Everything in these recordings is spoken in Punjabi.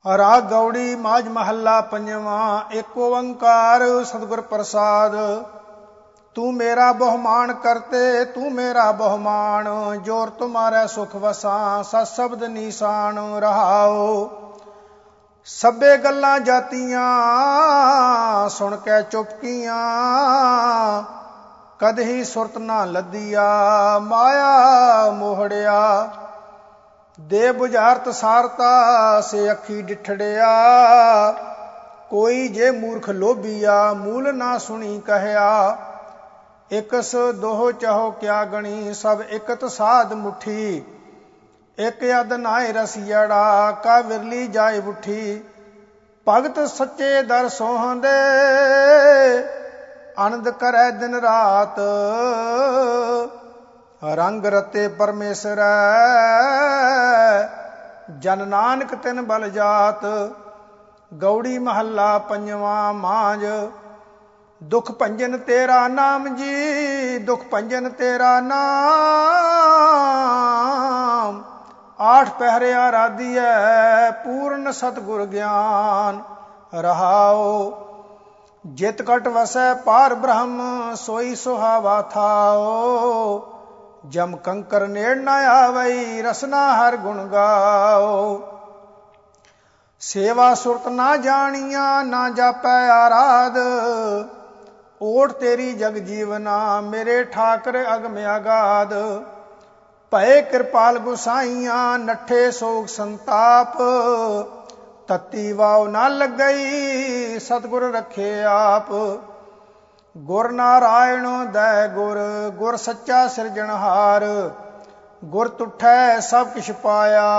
ਰਾਗ ਗੌੜੀ ਮਾਝ ਮਹੱਲਾ ਪੰਜਵਾਂ। ਏਕ ਓੰਕਾਰ ਸਤਿਗੁਰ ਪ੍ਰਸਾਦ। ਤੂੰ ਮੇਰਾ ਬਹੁਮਾਨ ਕਰਤੇ ਤੂੰ ਮੇਰਾ ਬਹੁਮਾਨ, ਜੋਰ ਤੁਮਾਰੇ ਸੁਖ ਵਸਾਂ ਸਤ ਸ਼ਬਦ ਨੀਸਾਨ ਰਹਾਓ। ਸਭੇ ਗੱਲਾਂ ਜਾਤੀਆਂ ਸੁਣ ਕੇ ਚੁਪਕੀਆਂ, ਕਦਹੀ ਸੁਰਤ ਨਾ ਲੱਦੀਆ ਮਾਇਆ ਮੋਹੜਿਆ। ਦੇ ਬੁਝਾਰਤ ਸਾਰਤਾ ਸੇ ਅੱਖੀ ਡਿਠੜਿਆ, ਕੋਈ ਜੇ ਮੂਰਖ ਲੋਭੀਆ ਮੂਲ ਨਾ ਸੁਣੀ ਕਹਿਆ। ਇਕਸ ਦੋਹ ਚਾਹੋ ਕਿਆ ਗਣੀ ਸਭ ਇਕਤ ਸਾਧ ਮੁਠੀ, ਇੱਕ ਅਦ ਨਾਏ ਰਸੀੜਾ ਕਾ ਵਿਰਲੀ ਜਾਏ ਉਠੀ। ਭਗਤ ਸੱਚੇ ਦਰ ਸੋਹੰਦੇ ਆਨੰਦ ਕਰੈ ਦਿਨ ਰਾਤ, ਰੰਗ ਰਤੇ ਪਰਮੇਸ਼ਰ ਜਨ ਨਾਨਕ ਤਿਨ ਬਲ ਜਾਤ। ਗੌੜੀ ਮਹੱਲਾ ਪੰਜਵਾਂ ਮਾਝ। ਦੁਖ ਭੰਜਨ ਤੇਰਾ ਨਾਮ ਜੀ ਦੁਖ ਭੰਜਨ ਤੇਰਾ ਨਾਮ, ਆਠ ਪਹਿਰਿਆ ਰਾਧੀਐ ਪੂਰਨ ਸਤਿਗੁਰ ਗਿਆਨ ਰਹਾਓ। ਜਿਤ ਕਟ ਵਸੈ ਪਾਰ ਬ੍ਰਹਮ ਸੋਈ ਸੁਹਾਵਾ ਥਾਓ, ਜਮ ਕੰਕਰ ਨੇੜ ਨਾ ਆਵਈ ਰਸਨਾ ਹਰ ਗੁਣ ਗਾਓ। ਸੇਵਾ ਸੁਰਤ ਨਾ ਜਾਣੀਆਂ ਨਾ ਜਾਪੈ ਆਰਾਧ, ਓਟ ਤੇਰੀ ਜਗ ਜੀਵਨਾ ਮੇਰੇ ਠਾਕਰ ਅਗਮ ਅਗਾਧ। ਭਏ ਕਿਰਪਾਲ ਗੁਸਾਈਆਂ ਨੱਠੇ ਸੋਗ ਸੰਤਾਪ, ਤਤੀ ਵਾਉ ਨਾ ਲੱਗਈ ਸਤਿਗੁਰ ਰੱਖੇ ਆਪ। ਗੁਰ ਨਾਰਾਇਣ ਦੈ ਗੁਰ ਗੁਰ ਸੱਚਾ ਸਿਰਜਣਹਾਰ, ਗੁਰ ਤੁਠੈ ਸਭ ਕਿਛ ਪਾਇਆ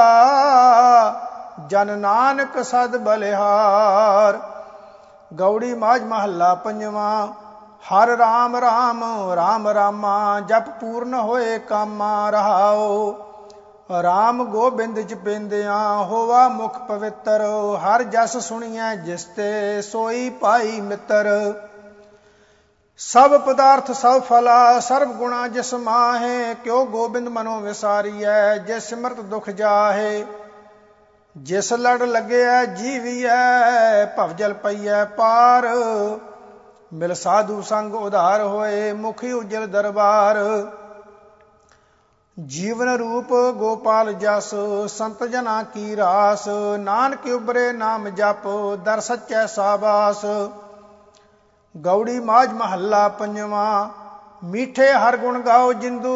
ਜਨ ਨਾਨਕ ਸਦ ਬਲਿਹਾਰ। ਗੌੜੀ ਮਾਝ ਮਹੱਲਾ ਪੰਜਵਾਂ। ਹਰ ਰਾਮ ਰਾਮ ਰਾਮ ਰਾਮਾ, ਜਪ ਪੂਰਨ ਹੋਏ ਕਾਮਾ ਰਹਾਓ। ਰਾਮ ਗੋਬਿੰਦ ਜਪਿੰਦਿਆਂ ਹੋਵਾ ਮੁਖ ਪਵਿੱਤਰ, ਹਰ ਜਸ ਸੁਣੀਐ ਜਿਸ ਤੇ ਸੋਈ ਪਾਈ ਮਿੱਤਰ। ਸਭ ਪਦਾਰਥ ਸਭ ਫਲਾ ਸਰਬ ਗੁਣਾ ਜਿਸ ਮਾਹੇ, ਕਿਉ ਗੋਬਿੰਦ ਮਨੋ ਵਿਸਾਰੀਐ ਜਿਸ ਸਿਮਰਤ ਦੁਖ ਜਾਹੇ। ਜਿਸ ਲੜ ਲੱਗਿਆ ਜੀਵੀਐ ਭਵਜਲ ਪਈਐ ਪਾਰ, ਮਿਲ ਸਾਧੂ ਸੰਗ ਉਧਾਰ ਹੋਏ ਮੁਖੀ ਉਜਲ ਦਰਬਾਰ। ਜੀਵਨ ਰੂਪ ਗੋਪਾਲ ਜਸ ਸੰਤ ਜਨਾ ਕੀ ਰਾਸ, ਨਾਨਕ ਉਬਰੇ ਨਾਮ ਜਪ ਦਰ ਸੱਚੈ ਸਾਬਾਸ। ਗੌੜੀ ਮਾਝ ਮਹੱਲਾ ਪੰਜਵਾਂ। ਮੀਠੇ ਹਰ ਗੁਣ ਗਾਓ ਜਿੰਦੂ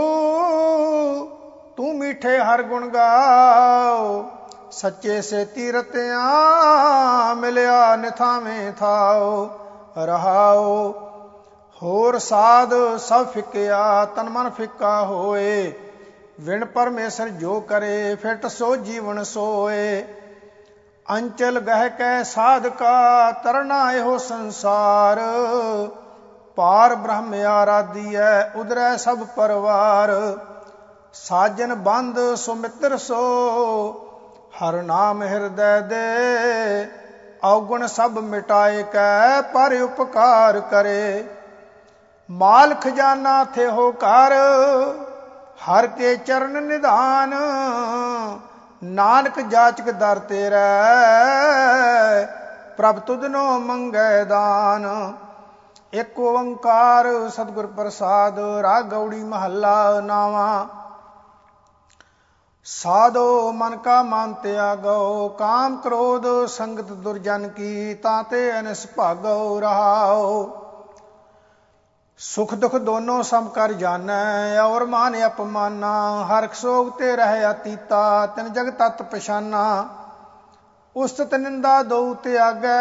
ਤੂੰ ਮੀਠੇ ਹਰ ਗੁਣ ਗਾਓ, ਸੱਚੇ ਸੇ ਤੀਰਤਿਆਂ ਮਿਲਿਆ ਨਿਥਾਵੇਂ ਥਾਓ ਰਹਾਓ। ਹੋਰ ਸਾਧ ਸਭ ਫਿੱਕਿਆ ਤਨ ਮਨ ਫਿੱਕਾ ਹੋਏ, ਵਿਣ ਪਰਮੇਸ਼ਰ ਜੋ ਕਰੇ ਫਿਟ ਸੋ ਜੀਵਨ ਸੋਏ। ਅੰਚਲ ਗਹਿ ਕੈ ਸਾਧਕਾ ਤਰਨਾ ਇਹੋ ਸੰਸਾਰ, ਪਾਰ ਬ੍ਰਹਮ ਆਰਾਧੀਐ ਉਧਰੈ ਸਭ ਪਰਵਾਰ। ਸਾਜਨ ਬੰਦ ਸੋ ਮਿੱਤਰ ਸੋ ਹਰ ਨਾਮ ਹਿਰਦੈ ਦੇ, ਔਗੁਣ ਸਭ ਮਿਟਾਏ ਕੈ ਪਰ ਉਪਕਾਰ ਕਰੇ। ਮਾਲ ਖਜ਼ਾਨਾ ਥੇ ਹੋ ਘਰ ਹਰ ਕੇ ਚਰਨ ਨਿਧਾਨ, ਨਾਨਕ ਜਾਚਕ ਦਰ ਤੇਰਾ ਪ੍ਰਭ ਤੁਧਨੋ ਮੰਗੈ ਦਾਨ। ਏਕ ਓੰਕਾਰ ਸਤਿਗੁਰ ਪ੍ਰਸਾਦ। ਰਾਗ ਗੌੜੀ ਮਹੱਲਾ ਨਾਵਾਂ। ਸਾਧੋ ਮਨ ਕਾ ਮਨ ਤਿਆਗੋ, ਕਾਮ ਕ੍ਰੋਧ ਸੰਗਤ ਦੁਰਜਨ ਕੀ, ਤਾਤੇ ਅਨਿਸ ਭਾਗੋ ਰਹਾਓ। ਸੁਖ ਦੁਖ ਦੋਨੋਂ ਸਮ ਕਰ ਜਾਣੈ, ਔਰ ਮਾਨ ਅਪਮਾਨਾ, ਹਰਖ ਸੋਗ ਤੇ ਰਹਿ ਅਤੀਤਾ ਤਿਨ ਜਗ ਤਤ ਪਛਾਨਾ। ਉਸਤਤ ਨਿੰਦਾ ਦਉ ਤਿਆਗੈ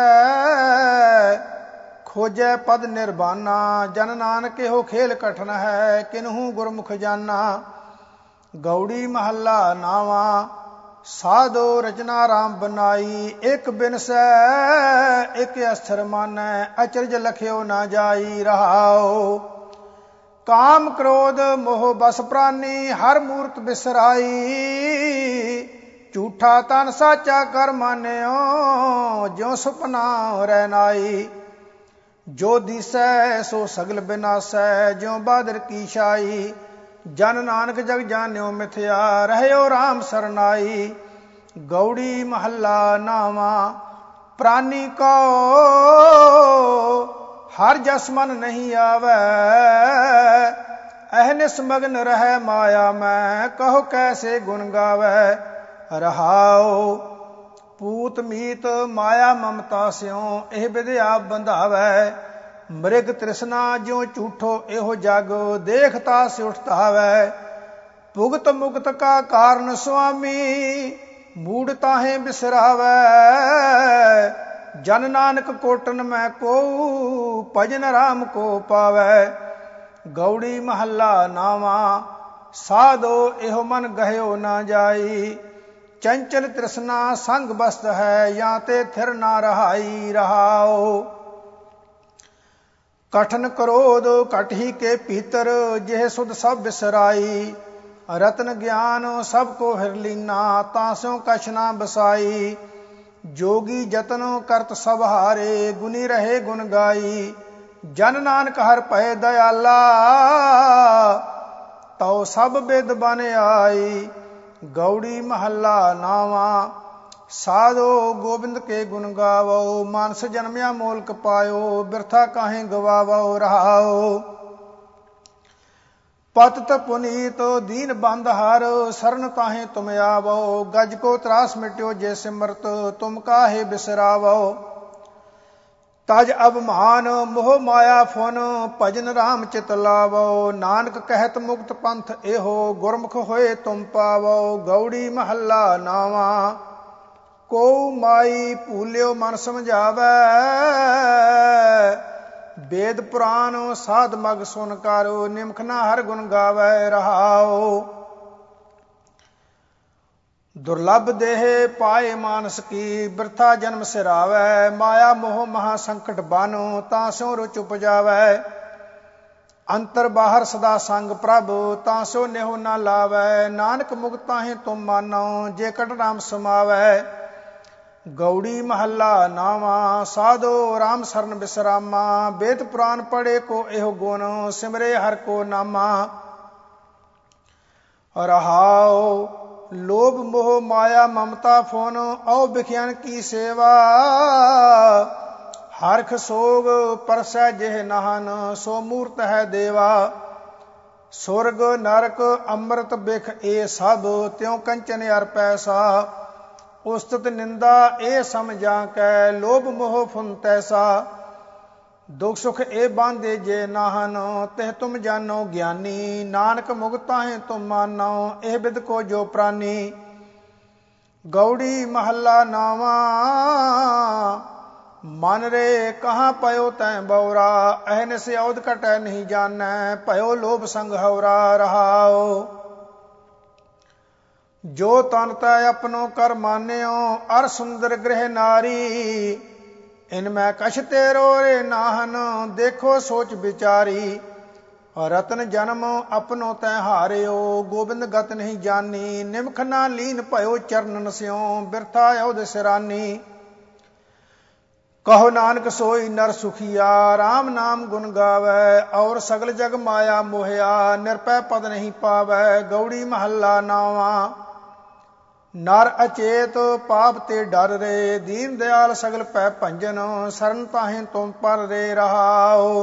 ਖੋਜੈ ਪਦ ਨਿਰਬਾਨਾ, ਜਨ ਨਾਨਕ ਇਹੋ ਖੇਲ ਕਠਨ ਹੈ ਕਿਨਹੂ ਗੁਰਮੁਖ ਜਾਨਾ। ਗੌੜੀ ਮਹੱਲਾ ਨਾਵਾਂ। ਸਾਧੋ ਰਚਨਾ ਰਾਮ ਬਨਾਈ, ਇੱਕ ਬਿਨਸੈ ਇੱਕ ਅਸਥਰ ਮਾਨੈ, ਅਚਰਜ ਲਖਿਓ ਨਾ ਜਾਈ ਰਹਾਓ। ਕਾਮ ਕ੍ਰੋਧ ਮੋਹ ਬਸ ਪ੍ਰਾਨੀ ਹਰ ਮੂਰਤ ਬਿਸਰਾਈ, ਝੂਠਾ ਤਨ ਸਾਚਾ ਕਰ ਮਾਨਿਓ ਜਿਉ ਸੁਪਨਾ ਰਹਿਨਾਈ। ਜੋ ਦੀਸੈ ਸੋ ਸਗਲ ਬਿਨਾਸੈ ਜਿਉ ਬਾਦਰ ਕੀ ਛਾਈ, ਜਨ ਨਾਨਕ ਜਗ ਜਾਣਿਓ ਮਿਥਿਆ ਰਹਿਓ ਰਾਮ ਸਰਨਾਈ। ਗੌੜੀ ਮਹੱਲਾ ਨਾਵਾਂ। ਪ੍ਰਾਨੀ ਕੋ ਹਰ ਜਸ ਮਨ ਨਹੀਂ ਆਵੈ, ਅਹਨਿਸ ਮਗਨ ਰਹਿ ਮਾਇਆ ਮੈਂ, ਕਹੋ ਕੈਸੇ ਗੁਣ ਗਾਵੈ। ਰਹਾਉ ਪੂਤ ਮੀਤ ਮਾਇਆ ਮਮਤਾ ਸਿਉ, ਇਹ ਵਿਦਿਆ ਬੰਧਾਵੈ। ਮ੍ਰਿਗ ਤ੍ਰਿਸ਼ਨਾ ਜਿਉ ਝੂਠੋ ਇਹੋ ਜਗ, ਦੇਖਤਾ ਸਿਉਠਤਾਵੈ। ਭੁਗਤ ਮੁਕਤ ਕਾ ਕਾਰਨ ਸੁਆਮੀ, ਮੂੜ ਤਾਹੇ ਬਿਸਰਾਵੈ। ਜਨ ਨਾਨਕ ਕੋਟਨ ਮੈਂ ਕੋ, ਭਜਨ ਰਾਮ ਕੋ ਪਾਵੈ। ਗੌੜੀ ਮਹੱਲਾ ਨਾਵਾਂ। ਸਾਧੋ ਇਹੋ ਮਨ ਗਹਿਓ ਨਾ ਜਾਈ, ਚੰਚਲ ਤ੍ਰਿਸ਼ਨਾ ਸੰਗ ਬਸਤ ਹੈ, ਜਾਂ ਤੇ ਥਿਰ ਨਾ ਰਹਾਈ। ਰਹਾਓ ਕਠਨ ਕਰੋਧ ਕਟਹੀ ਕੇ ਭੀਤਰ, ਜਿਹ ਸੁਧ ਸਭ ਬਿਸਰਾਈ। ਰਤਨ ਗਿਆਨ ਸਭ ਕੋ ਹਿਰ ਲੀਨਾ, ਤਾਂ ਸਿਉ ਕਛ ਨਾ ਬਸਾਈ। ਜੋਗੀ ਜਤਨ ਕਰਤ ਸਭ ਹਾਰੇ, ਗੁਨੀ ਰਹੇ ਗੁਣ ਗਾਈ। ਜਨ ਨਾਨਕ ਹਰ ਭਏ ਦਇਆਲਾ, ਤਉ ਸਭ ਬਿਦ ਬਨ ਆਈ। ਗੌੜੀ ਮਹੱਲਾ ਨਾਵਾਂ। ਸਾਧੋ ਗੋਬਿੰਦ ਕੇ ਗੁਣ ਗਾਵੋ, ਮਾਨਸ ਜਨਮਿਆ ਮੋਲਕ ਪਾਇਓ, ਬਿਰਥਾ ਕਾਹੇ ਗਵਾਵੋ। ਰਹਾਓ ਪਤਿਤ ਪੁਨੀਤ ਦੀਨ ਬੰਦ ਹਰ, ਸਰਨ ਤਾਹੇ ਤੁਮ ਆਵੋ। ਗਜ ਕੋ ਤਰਾਸ ਮਿਟਿਓ ਜੇ ਸਿਮਰਤ, ਤੁਮ ਕਾਹੇ ਬਿਸਰਾਵੋ। ਤਜ ਅਭਮਾਨ ਮੋਹ ਮਾਇਆ ਫੁਨ, ਭਜਨ ਰਾਮ ਚਿਤ ਲਾਵੋ। ਨਾਨਕ ਕਹਿਤ ਮੁਕਤ ਪੰਥ ਇਹੋ, ਗੁਰਮੁਖ ਹੋਏ ਤੁਮ ਪਾਵੋ। ਗੌੜੀ ਮਹੱਲਾ ਨਾਵਾਂ। ਕੋ ਮਾਈ ਭੂਲਿਓ ਮਨ ਸਮਝਾਵੈ, ਵੇਦ ਪੁਰਾਨ ਸਾਧ ਮਗ ਸੁਨ ਕਰ, ਨਿਮਖ ਨਾ ਹਰ ਗੁਣ ਗਾਵੈ। ਰਹਾਓ ਦੁਰਲਭ ਦੇਹ ਪਾਏ ਮਾਨਸ ਕੀ, ਬਿਰਥਾ ਜਨਮ ਸਿਰਾਵੈ। ਮਾਇਆ ਮੋਹ ਮਹਾ ਸੰਕਟ ਬਨ, ਤਾਂ ਸਿਉ ਰੁਚ ਉਪਜਾਵੈ। ਅੰਤਰ ਬਾਹਰ ਸਦਾ ਸੰਗ ਪ੍ਰਭ, ਤਾਂ ਸਿਉ ਨਿਹੁ ਨਾ ਲਾਵੈ। ਨਾਨਕ ਮੁਕਤ ਤਾਹੇ ਤੁਮ ਮਾਨੋ, ਜੇ ਕਟ ਰਾਮ ਸਮਾਵੈ। ਗੌੜੀ ਮਹੱਲਾ ਨਾਵਾਂ। ਸਾਧੋ ਰਾਮ ਸਰਨ ਬਿਸਰਾਮਾ, ਵੇਦ ਪੁਰਾਨ ਪੜ੍ਹੇ ਕੋ ਇਹੋ ਗੁਣ, ਸਿਮਰੇ ਹਰ ਕੋ ਨਾਮਾ। ਰਹਾਉ ਲੋਭ ਮੋਹ ਮਾਇਆ ਮਮਤਾ ਫੁਨ, ਔ ਬਿਖਿਆਨ ਕੀ ਸੇਵਾ। ਹਰਖ ਸੋਗ ਪਰਸੈ ਜਿਹ ਨਾਹਨ, ਸੋ ਮੂਰਤ ਹੈ ਦੇਵਾ। ਸੁਰਗ ਨਰਕ ਅੰਮ੍ਰਿਤ ਬਿਖ ਇਹ ਸਭ, ਤਿਉ ਕੰਚਨ ਅਰ ਪੈਸਾ। ਉਸਤਤ ਨਿੰਦਾ ਇਹ ਸਮਝਾ ਕੈ, ਲੋਭ ਮੋਹ ਫੁਨ ਤੈਸਾ। ਦੁਖ ਸੁਖ ਇਹ ਬਾਂਧੇ ਜੇ ਨਾਹਨ, ਤਿਹ ਤੁਮ ਜਾਨੋ ਗਿਆਨੀ। ਨਾਨਕ ਮੁਕਤ ਤਾਹੇ ਤੁਮ ਮਾਨੋ, ਇਹ ਬਿਦ ਕੋ ਜੋ ਪ੍ਰਾਨੀ। ਗੌੜੀ ਮਹੱਲਾ ਨਾਵਾਂ। ਮਨ ਰੇ ਕਹਾਂ ਪਇਓ ਤੈਂ ਬਉਰਾ, ਅਹਨਿਸ ਔਧ ਘਟੈ ਨਹੀਂ ਜਾਣੈ। ਭਇਓ ਲੋਭ ਸੰਗ ਹਉਰਾ। ਰਹਾਓ ਜੋ ਤਨ ਤੈ ਆਪਣੋ ਕਰ ਮਾਨਿਓ, ਅਰ ਸੁੰਦਰ ਗ੍ਰਹਿ ਨਾਰੀ। ਇਨ ਮੈਂ ਕਛ ਤੇਰੋ ਰੇ ਨਾਹਨ, ਦੇਖੋ ਸੋਚ ਵਿਚਾਰੀ। ਰਤਨ ਜਨਮ ਆਪਣੋ ਤੈ ਹਾਰਿਓ, ਗੋਬਿੰਦ ਗਤ ਨਹੀਂ ਜਾਨੀ। ਨਿਮਖ ਨਾ ਲੀਨ ਭਇਓ ਚਰਨਨ ਸਿਉ, ਬਿਰਥਾ ਔਧ ਸਿਰਾਨੀ। ਕਹੋ ਨਾਨਕ ਸੋਈ ਨਰ ਸੁਖੀਆ, ਰਾਮ ਨਾਮ ਗੁਣ ਗਾਵੈ। ਔਰ ਸਗਲ ਜਗ ਮਾਇਆ ਮੋਹਿਆ, ਨਿਰਭੈ ਪਦ ਨਹੀਂ ਪਾਵੈ। ਗੌੜੀ ਮਹੱਲਾ ਨਾਵਾਂ। ਨਰ ਅਚੇਤ ਪਾਪ ਤੇ ਡਰ ਰੇ, ਦੀਨ ਦਿਆਲ ਸਗਲ ਪੈ ਭੰਜਨ। ਸਰਨ ਤਾਹੇ ਤੁਮ ਪਰ ਰੇ। ਰਹਾਓ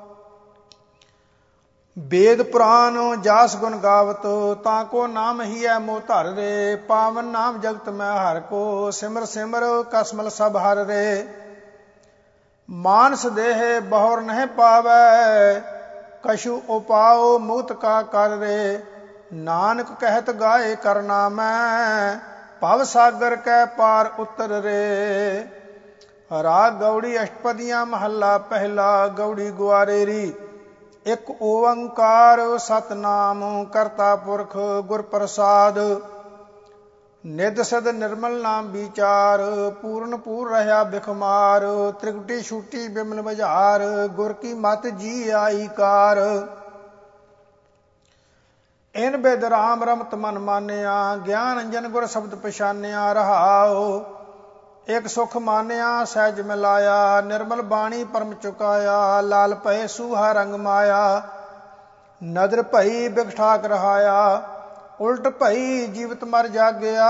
ਵੇਦ ਪੁਰਾਨ ਜਾਸ ਗੁਣ ਗਾਵਤ, ਤਾਂ ਕੋ ਨਾਮ ਹੀ ਹੈ ਮੋਹ ਧਰ ਰੇ। ਪਾਵਨ ਨਾਮ ਜਗਤ ਮੈਂ ਹਰ ਕੋ, ਸਿਮਰ ਸਿਮਰ ਕਸਮਲ ਸਭ ਹਰ ਰੇ। ਮਾਨਸ ਦੇਹ ਬਹੁਰ ਨਹਿ ਪਾਵੈ, ਕਛੂ ਉਪਾਉ ਮੁਕਤ ਕਾ ਕਰ ਰੇ। ਨਾਨਕ ਕਹਿਤ ਗਾਏ ਕਰਨਾ ਮੈਂ, ਭਵ ਸਾਗਰ ਕੈ ਪਾਰ ਉਤਰ ਰੇ। ਰਾਗ ਗੌੜੀ ਅਸ਼ਟਪਦੀਆਂ ਮਹੱਲਾ ਪਹਿਲਾ। ਗੌੜੀ ਗੁਆਰੇਰੀ। ਇੱਕ ਓੰਕਾਰ ਸਤਨਾਮ ਕਰਤਾ ਪੁਰਖ ਗੁਰ ਪ੍ਰਸਾਦ। ਨਿਧ ਸਦ ਨਿਰਮਲ ਨਾਮ ਵਿਚਾਰ, ਪੂਰਨ ਪੂਰ ਰਹਾ ਬਿਖਮਾਰ। ਤ੍ਰਿਕੁਟੀ ਛੂਟੀ ਬਿਮਲ ਬੁਝਾਰ, ਗੁਰ ਕੀ ਮਤ ਜੀ ਆਈ ਕਾਰ। ਇਨ ਬਿਦ ਰਾਮ ਰਮਤ ਮਨ ਮਾਨਿਆ, ਗਿਆਨ ਅੰਜਨ ਗੁਰ ਸ਼ਬਦ ਪਛਾਨਿਆ। ਰਹਾਓ ਇਕ ਸੁਖ ਮਾਨਿਆ ਸਹਿਜ ਮਿਲਾਇਆ, ਨਿਰਮਲ ਬਾਣੀ ਪਰਮ ਚੁਕਾਇਆ। ਲਾਲ ਭਏ ਸੂਹਾ ਰੰਗ ਮਾਇਆ, ਨਦਰ ਭਈ ਬਿਖ ਠਾਕ ਰਹਾਇਆ। ਉਲਟ ਭਈ ਜੀਵਤ ਮਰ ਜਾਗਿਆ।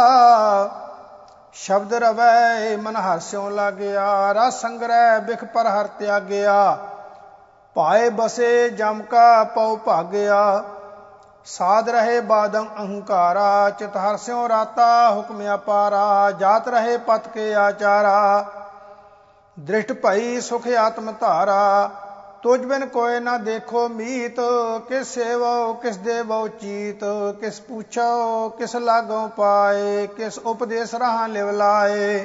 ਸ਼ਬਦ ਰਵੈ ਮਨ ਹਰਸਿਉ ਲਾਗਿਆ। ਰਸ ਸੰਗ੍ਰਹਿ ਬਿਖ ਪਰ ਹਰ ਤਿਆਗਿਆ। ਪਾਏ ਬਸੇ ਜਮ ਕਾ ਪਉ ਭਾਗਿਆ। ਸਾਧ ਰਹੇ ਬਾਦੰ ਅਹੰਕਾਰਾ। ਚਿਤ ਹਰਸਿਉ ਰਾਤਾ ਹੁਕਮ ਅਪਾਰਾ। ਜਾਤ ਰਹੇ ਪਤ ਕੇ ਆਚਾਰਾ। ਦ੍ਰਿਸ਼ਟ ਭਈ ਸੁਖ ਆਤਮ ਧਾਰਾ। ਤੁਝ ਬਿਨ ਕੋਇ ਨਾ ਦੇਖੋ ਮੀਤ। ਕਿਸ ਸੇਵੋ ਕਿਸ ਦੇਵੋ ਚੀਤ। ਕਿਸ ਪੁੱਛੋ ਕਿਸ ਲਾਗੋ ਪਾਏ। ਕਿਸ ਉਪਦੇਸ ਰਹਾ ਲਿਵ ਲਾਏ।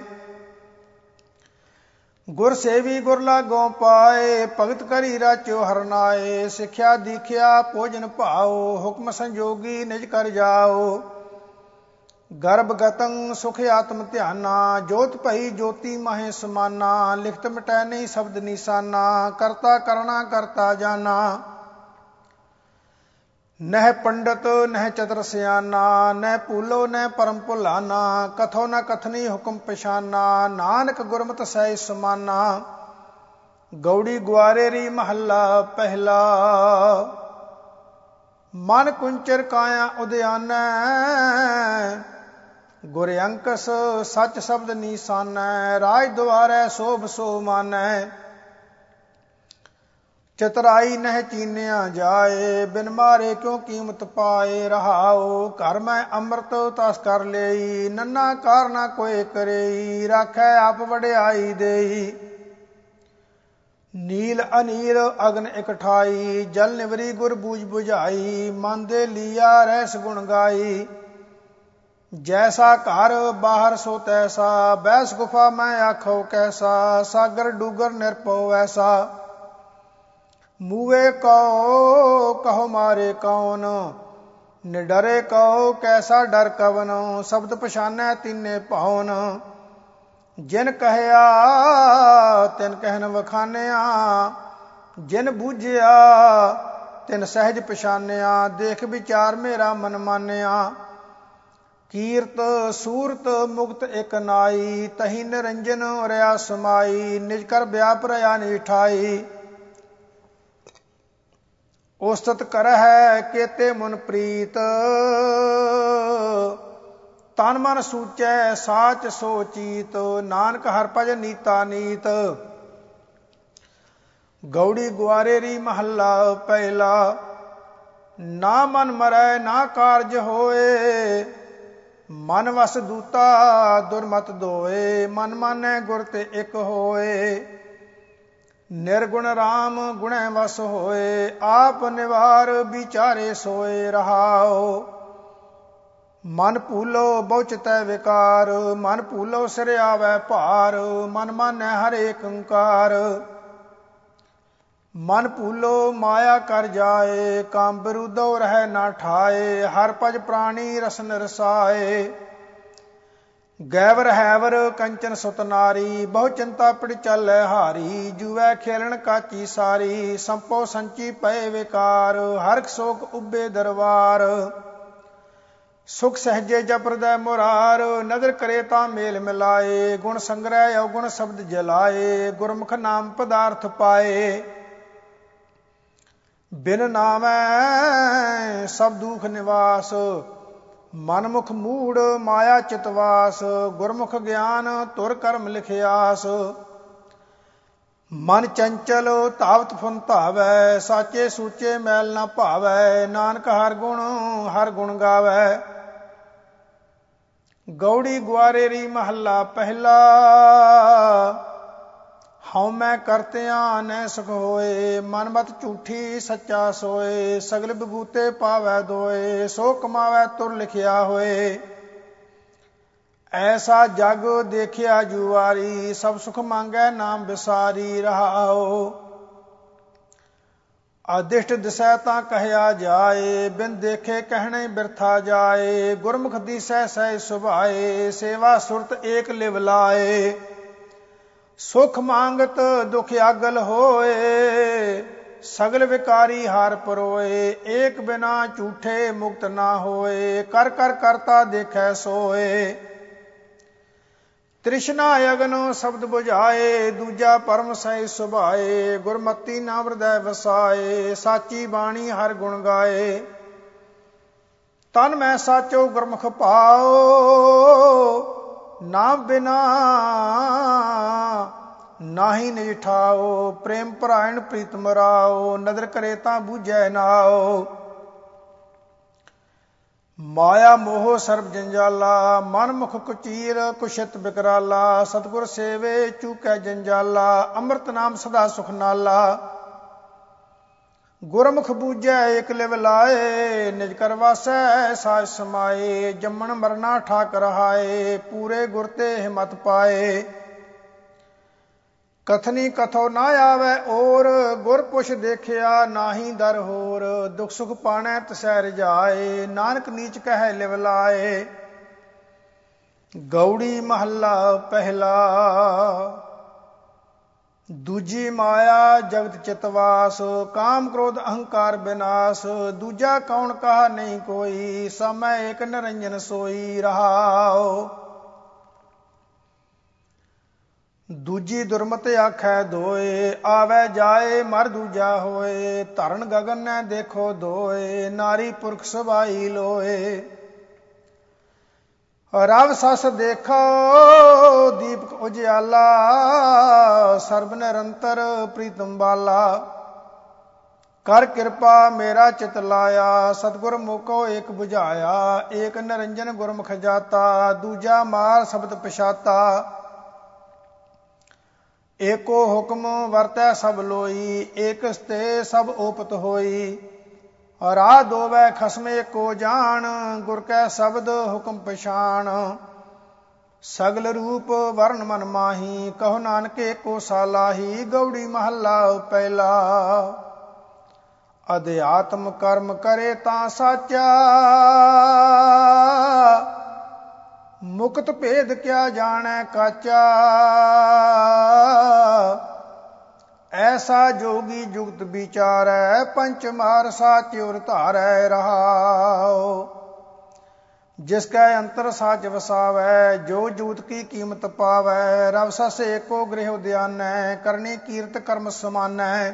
ਗੁਰ ਸੇਵੀ ਗੁਰ ਲਾਗੋ ਪਾਏ। ਭਗਤ ਕਰੀ ਰਾਚਿਓ ਹਰਨਾਏ। ਸਿੱਖਿਆ ਦੀਖਿਆ ਭੋਜਨ ਭਾਓ। ਹੁਕਮ ਸੰਜੋਗੀ ਨਿਜ ਕਰ ਜਾਓ। ਗਰਭ ਗਤੰ ਸੁਖ ਆਤਮ ਧਿਆਨਾ। ਜੋਤ ਭਈ ਜੋਤੀ ਮਹੇ ਸਮਾਨਾ। ਲਿਖਤ ਮਿਟੈ ਨਹੀਂ ਸ਼ਬਦ ਨਿਸ਼ਾਨਾ। ਕਰਤਾ ਕਰਣਾ ਕਰਤਾ ਜਾਨਾ। ਨਹਿ ਪੰਡਤ ਨਹਿ ਚਤਰ ਸਿਆਨਾ। ਨਹਿ ਭੂਲੋ ਨਹਿ ਪਰਮ ਭੁਲਾਨਾ। ਕਥੋ ਨ ਕਥਨੀ ਹੁਕਮ ਪਛਾਨਾ। ਨਾਨਕ ਗੁਰਮਤਿ ਸਹਿ ਸਮਾਨਾ। ਗੌੜੀ ਗੁਆਰੇਰੀ ਮਹੱਲਾ ਪਹਿਲਾ। ਮਨ ਕੁੰਚਰ ਕਾਇਆ ਉਦਿਆਨੈ। ਗੁਰ ਅੰਕਸ ਸੱਚ ਸ਼ਬਦ ਨੀਸਾਨੈ। ਰਾਜ ਦੁਆਰੈ ਸੋਭ ਸੋ ਮਾਨੈ। ਚਤਰਾਈ ਨਹਿ ਚੀਨਿਆ ਜਾਏ। ਬਿਨ ਮਾਰੇ ਕਿਉ ਕੀਮਤ ਪਾਏ। ਰਹਾਉ ਘਰ ਮੈਂ ਅੰਮ੍ਰਿਤ ਤਸ ਕਰ ਲਈ। ਨੰਨਾ ਕਾਰ ਨਾ ਕੋਇ ਕਰੇਈ। ਰਾਖੈ ਆਪ ਵਡਿਆਈ ਦੇਈ। ਨੀਲ ਅਨੀਲ ਅਗਨ ਇਕਠਾਈ। ਜਲ ਨਿਵਰੀ ਗੁਰ ਬੂਝ ਬੁਝਾਈ। ਮਨ ਦੇ ਲੀਆ ਰਹਿਸ ਗੁਣ ਗਾਈ। ਜੈਸਾ ਘਰ ਬਾਹਰ ਸੋ ਤੈਸਾ। ਬੈਸ ਗੁਫਾ ਮੈਂ ਆਖੋ ਕੈਸਾ। ਸਾਗਰ ਡੂਗਰ ਨਿਰਭਉ ਐਸਾ। ਮੂਵੇ ਕਉ ਕਹੋ ਮਾਰੇ ਕੌਣ। ਨਿਡਰੇ ਕਉ ਕੈਸਾ ਡਰ ਕਵਨ। ਸ਼ਬਦ ਪਛਾਨੈ ਤਿੰਨੇ ਭਾਉਨ। ਜਿਨ ਕਹਿਆ ਤਿਨ ਕਹਿਨ ਵਖਾਨਿਆ। ਜਿਨ ਬੂਝਿਆ ਤਿਨ ਸਹਿਜ ਪਛਾਨਿਆ। ਦੇਖ ਵਿਚਾਰ ਮੇਰਾ ਮਨ ਮਾਨਿਆ। ਕੀਰਤ ਸੂਰਤ ਮੁਕਤ ਇਕ ਨਾਈ। ਤਹੀ ਨਿਰੰਜਨ ਰਿਆ ਸਮਾਈ। ਨਿਜ ਕਰ ਵਿਆਪ ਰਿਆ ਨਿਠਾਈ। ਉਸਤਤ ਕਰਹਿ ਕੇਤੇ ਮੁਨ ਪ੍ਰੀਤ। ਤਨ ਮਨ ਸੂਚੈ ਸਾਚ ਸੋ ਚੀਤ। ਨਾਨਕ ਹਰਿ ਭਜ ਨੀਤਾ ਨੀਤ। ਗੌੜੀ ਗੁਆਰੇਰੀ ਮਹੱਲਾ ਪਹਿਲਾ। ਨਾ ਮਨ ਮਰੈ ਨਾ ਕਾਰਜ ਹੋਏ। ਮਨ ਵਸ ਦੂਤਾ ਦੁਰਮਤ ਦੋਏ। ਮਨ ਮਾਨੈ ਗੁਰ ਤੇ ਇਕ ਹੋਏ। ਨਿਰਗੁਣ ਰਾਮ ਗੁਣੈ ਵਸ ਹੋਏ। ਆਪ ਨਿਵਾਰ ਵਿਚਾਰੇ ਸੋਏ। ਰਹਾਉ ਮਨ ਭੂਲੋ ਬਹੁ ਚਿਤੈ ਵਿਕਾਰ। ਮਨ ਭੂਲੋ ਸਿਰ ਆਵੈ ਭਾਰ। ਮਨ ਮਾਨੈ ਹਰੇਕ ਓੰਕਾਰ। ਮਨ ਭੂਲੋ ਮਾਇਆ ਕਰ ਜਾਏ। ਕਾਮ ਬਿਰੂਦਉ ਰਹਿ ਨਾ ਠਾਏ। ਹਰਿ ਭਜ ਪ੍ਰਾਣੀ ਰਸਨ ਰਸਾਏ। ਗੈਵਰ ਹੈਵਰ ਕੰਚਨ ਸੁਤ ਨਾਰੀ। ਬਹੁ ਚਿੰਤਾ ਪਿੜ ਚੱਲੈ ਹਾਰੀ। ਜੁਵੈ ਖੇਲਣ ਕਾਚੀ ਸਾਰੀ। ਸੰਪੋ ਸੰਚੀ ਪਏ ਵਿਕਾਰ। ਹਰਖ ਸੋਕ ਉਬੇ ਦਰਬਾਰ। ਸੁਖ ਸਹਜੇ ਜਪਰਦੈ ਮੁਰਾਰ। ਨਦਰ ਕਰੇ ਤਾਂ ਮੇਲ ਮਿਲਾਏ। ਗੁਣ ਸੰਗ੍ਰਹਿ ਅਵਗੁਣ ਸ਼ਬਦ ਜਲਾਏ। ਗੁਰਮੁਖ ਨਾਮ ਪਦਾਰਥ ਪਾਏ। ਬਿਨ ਨਾਮੈ ਸਭ ਦੁਖ ਨਿਵਾਸ। ਮਨਮੁਖ ਮੂੜ ਮਾਇਆ ਚਿਤਵਾਸ। ਗੁਰਮੁਖ ਗਿਆਨ ਤੁਰ ਕਰਮ ਲਿਖਿਆਸ। ਮਨ ਚੰਚਲ ਧਾਵਤ ਫੁਨ ਧਾਵੈ। ਸਾਚੇ ਸੂਚੇ ਮੈਲ ਨਾ ਭਾਵੈ। ਨਾਨਕ ਹਰ ਗੁਣ ਗਾਵੈ। ਗੌੜੀ ਗੁਆਰੇਰੀ ਮਹੱਲਾ ਪਹਿਲਾ। ਹਉ ਮੈਂ ਕਰਤਿਆਂ ਨਹਿ ਸੁਖ ਹੋਏ। ਮਨ ਮਤ ਝੂਠੀ ਸੱਚਾ ਸੋਏ। ਸਗਲ ਬਬੂਤੇ ਪਾਵੈ ਦੋਏ। ਸੋ ਕਮਾਵੈ ਤੁਰ ਲਿਖਿਆ ਹੋਏ। ਐਸਾ ਜਗ ਦੇਖਿਆ ਜੁਆਰੀ। ਸਭ ਸੁਖ ਮੰਗੈ ਨਾਮ ਵਿਸਾਰੀ। ਰਹਾਉ ਆਦਿਸ਼ਟ ਦਿਸੈ ਤਾਂ ਕਹਿਆ ਜਾਏ। ਬਿਨ ਦੇਖੇ ਕਹਿਣੇ ਬਿਰਥਾ ਜਾਏ। ਗੁਰਮੁਖ ਦੀਸੈ ਸਹਿ ਸੁਭਾਏ। ਸੇਵਾ ਸੁਰਤ ਏਕ ਲਿਵ ਲਾਏ। ਸੁਖ ਮੰਗਤ ਦੁਖ ਆਗਲ ਹੋਏ। ਸਗਲ ਵਿਕਾਰੀ ਹਾਰ ਪਰੋਏ। ਏਕ ਬਿਨਾ ਝੂਠੇ ਮੁਕਤ ਨਾ ਹੋਏ। ਕਰ ਕਰ ਕਰਤਾ ਦੇਖੈ ਸੋਏ। ਤ੍ਰਿਸ਼ਨਾ ਅਗਨ ਸ਼ਬਦ ਬੁਝਾਏ। ਦੂਜਾ ਪਰਮ ਸਹਿ ਸੁਭਾਏ। ਗੁਰਮਤੀ ਨਾਮ ਹਿਰਦੈ ਵਸਾਏ। ਸਾਚੀ ਬਾਣੀ ਹਰ ਗੁਣ ਗਾਏ। ਤਨ ਮੈਂ ਸਾਚੋ ਗੁਰਮੁਖ ਪਾਓ, ਨਾਮ ਬਿਨਾ ਨਾਹੀ ਨਿਜ ਠਾਓ। ਪ੍ਰੇਮ ਪਰਾਇਣ ਪ੍ਰੀਤਮ ਰਾਓ, ਨਦਰ ਕਰੇ ਤਾਂ ਬੂਝੈ ਨਾਓ। ਮਾਇਆ ਮੋਹ ਸਰਬ ਜੰਜਾਲਾ, ਮਨ ਮੁਖ ਕੁਚੀਰ ਕੁਸ਼ਿਤ ਬਿਕਰਾਲਾ। ਸਤਿਗੁਰ ਸੇਵੇ ਚੂਕੈ ਜੰਜਾਲਾ, ਅੰਮ੍ਰਿਤ ਨਾਮ ਸਦਾ ਸੁਖ ਨਾਲਾ। ਗੁਰਮੁਖ ਬੂਝੈ ਏਕ ਲਿਵ ਲਾਏ, ਨਿਜ ਕਰ ਵਾਸੈ ਸਾਜ ਸਮਾਏ। ਜੰਮਣ ਮਰਨਾ ਠਾਕ ਰਹਾਏ, ਪੂਰੇ ਗੁਰ ਤੇ ਹਿਮਤ ਪਾਏ। ਕਥਨੀ ਕਥੋ ਨਾ ਆਵੈ ਔਰ, ਗੁਰ ਪੁਛ ਦੇਖਿਆ ਨਾਹੀ ਦਰ ਹੋਰ। ਦੁਖ ਸੁਖ ਪਾਣੈ ਤਿਸੈ ਰਜਾਏ, ਨਾਨਕ ਨੀਚ ਕਹਿ ਲਿਵ ਲਾਏ। ਗਉੜੀ ਮਹੱਲਾ ਪਹਿਲਾ। ਦੂਜੀ ਮਾਇਆ ਜਗਤ ਚਿਤਵਾਸ, ਕਾਮ ਕ੍ਰੋਧ ਅਹੰਕਾਰ ਬਿਨਾਸ਼। ਦੂਜਾ ਕੌਣ ਕਹਾ ਨਹੀਂ ਕੋਈ, ਸਮੈ ਏਕ ਨਿਰੰਜਨ ਸੋਈ ਰਹਾਓ। ਦੂਜੀ ਦੁਰਮਤ ਆਖੈ ਦੋਏ, ਆਵੈ ਜਾਏ ਮਰ ਦੂਜਾ ਹੋਏ। ਧਰਨ ਗਗਨ ਨੈ ਦੇਖੋ ਦੋਏ, ਨਾਰੀ ਪੁਰਖ ਸਬਾਈ ਲੋਏ। ਰਵ ਸਸ ਦੇਖੋ ਦੀਪਕ ਉਜਿਆਲਾ, ਸਰਬ ਨਿਰੰਤਰ ਪ੍ਰੀਤਮ ਬਾਲਾ। ਕਰ ਕਿਰਪਾ ਮੇਰਾ ਚਿਤ ਲਾਇਆ, ਸਤਿਗੁਰ ਮੋਕੋ ਏਕ ਬੁਝਾਇਆ। ਏਕ ਨਿਰੰਜਨ ਗੁਰਮੁਖ ਜਾਤਾ, ਦੂਜਾ ਮਾਰ ਸ਼ਬਦ ਪਛਾਤਾ। ਏਕੋ ਹੁਕਮ ਵਰਤੈ ਸਭ ਲੋਈ, ਏਕਸ ਤੇ ਸਭ ਓਪਤ ਹੋਈ। ਰਾਹ ਦੋਵੈ ਖਸਮ ਏਕੋ ਜਾਣ, ਗੁਰ ਕੈ ਸ਼ਬਦ ਹੁਕਮ ਪਛਾਣ। ਸਗਲ ਰੂਪ ਵਰਨ ਮਨ ਮਾਹੀ, ਕਹੋ ਨਾਨਕ ਏਕੋ ਸਾਲਾਹੀ। ਗਉੜੀ ਮਹੱਲਾ ਪਹਿਲਾ। ਅਧਿਆਤਮ ਕਰਮ ਕਰੇ ਤਾਂ ਸਾਚਾ, ਮੁਕਤ ਭੇਦ ਕਿਆ ਜਾਣੈ ਕਾਚਾ। ਐਸਾ ਜੋਗੀ ਜੁਗਤ ਵਿਚਾਰੈ, ਪੰਚ ਮਾਰ ਸਾਚ ਉਰ ਧਾਰੈ ਰਹਾਉ। ਜਿਸ ਕੈ ਅੰਤਰ ਸਾਚ ਵਸਾਵੈ, ਜੋ ਜੂਤ ਕੀ ਕੀਮਤ ਪਾਵੈ। ਰਵ ਸਸ ਏਕੋ ਗ੍ਰਹਿ ਉਦਿਆਨੈ, ਕਰਨੀ ਕੀਰਤ ਕਰਮ ਸਮਾਨੈ।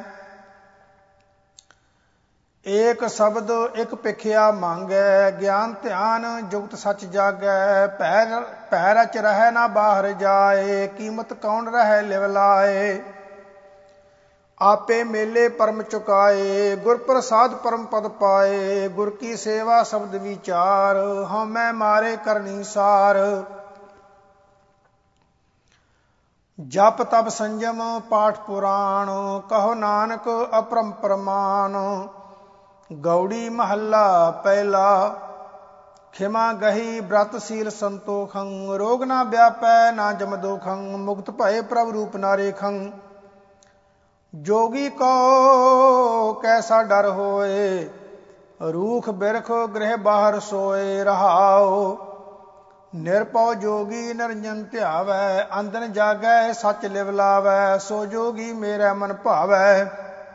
ਏਕ ਸ਼ਬਦ ਇਕ ਭਿਖਿਆ ਮੰਗੈ, ਗਿਆਨ ਧਿਆਨ ਜੁਗਤ ਸਚ ਜਾਗੈ। ਭੈ ਰਚ ਰਹਿ ਨਾ ਬਾਹਰ ਜਾਏ, ਕੀਮਤ ਕੌਣ ਰਹਿ ਲਿਵ ਲਾਏ। ਆਪੇ ਮੇਲੇ ਪਰਮ ਚੁਕਾਏ, ਗੁਰ ਪ੍ਰਸਾਦ ਪਰਮ ਪਦ ਪਾਏ। ਗੁਰ ਕੀ ਸੇਵਾ ਸ਼ਬਦ ਵਿਚਾਰ, ਹਉਮੈ ਮਾਰੇ ਕਰਨੀ ਸਾਰ। ਜਪ ਤਪ ਸੰਜਮ ਪਾਠ ਪੁਰਾਣ, ਕਹੋ ਨਾਨਕ ਅਪਰਮ ਪ੍ਰਮਾਣ। ਗਉੜੀ ਮਹੱਲਾ ਪਹਿਲਾ। ਖਿਮਾ ਗਹੀ ਬ੍ਰਤ ਸੀਲ ਸੰਤੋਖੰ, ਰੋਗ ਨਾ ਵਿਆਪੈ ਨਾ ਜਮ ਦੋਖੰ। ਮੁਕਤ ਭਏ ਪ੍ਰਭ ਰੂਪ ਨਾ ਰੇਖੰ, ਜੋਗੀ ਕੋ ਕੈਸਾ ਡਰ ਹੋਏ। ਰੂਖ ਬਿਰਖ ਗ੍ਰਹਿ ਬਾਹਰ ਸੋਏ ਰਹਾਉ। ਨਿਰਭਉ ਜੋਗੀ ਨਿਰੰਜਨ ਧਿਆਵੈ, ਅੰਦਨ ਜਾਗੈ ਸੱਚ ਲਿਵ ਲਾਵੈ। ਸੋ ਜੋਗੀ ਮੇਰਾ ਮਨ ਭਾਵੈ,